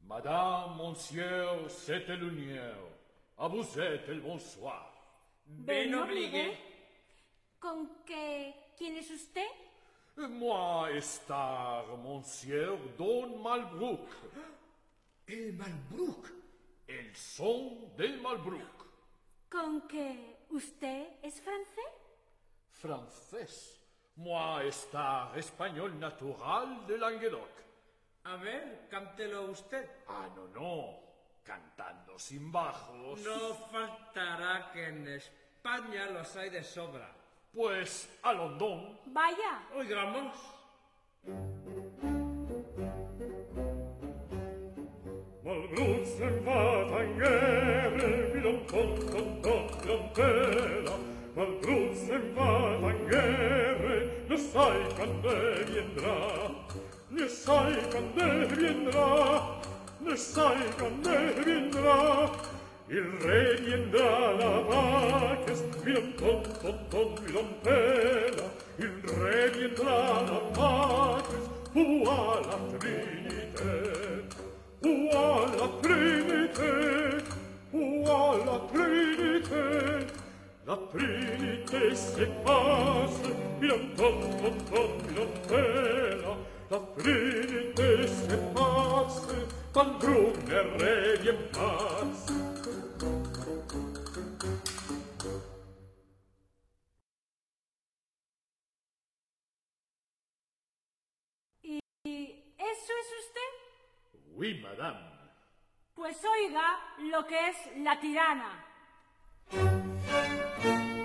Madame, monsieur, c'est le lumière. À vous êtes el bonsoir. Ben obligue. ¿Con qué? ¿Quién es usted? Moi, estar, monsieur Don Malbrook. El Malbrook. El son del Malbrook. ¿Con qué? ¿Usted es francés? Francés. Moi, estar, español natural de Languedoc. A ver, cántelo usted. Ah, no. Cantando sin bajos. No faltará que en España los hay de sobra. Pues a Londón. Vaya. Oigamos. Malbrook se va en guerra, milon con tela. Malbrook se va en guerra, no sai quando vendrà. Ne sai quando vendrà, ne sai quando vendrà. Il re viendrà la vaches, milon milon tela. Il re viendrà la vaches, la Trinité. Où la Trinité, où la Trinité, la Trinité s'efface, milon tela, la Trinité s'efface, Malbrook ne revient pas. ¿Y eso es usted? Oui, madame. Pues oiga lo que es la tirana.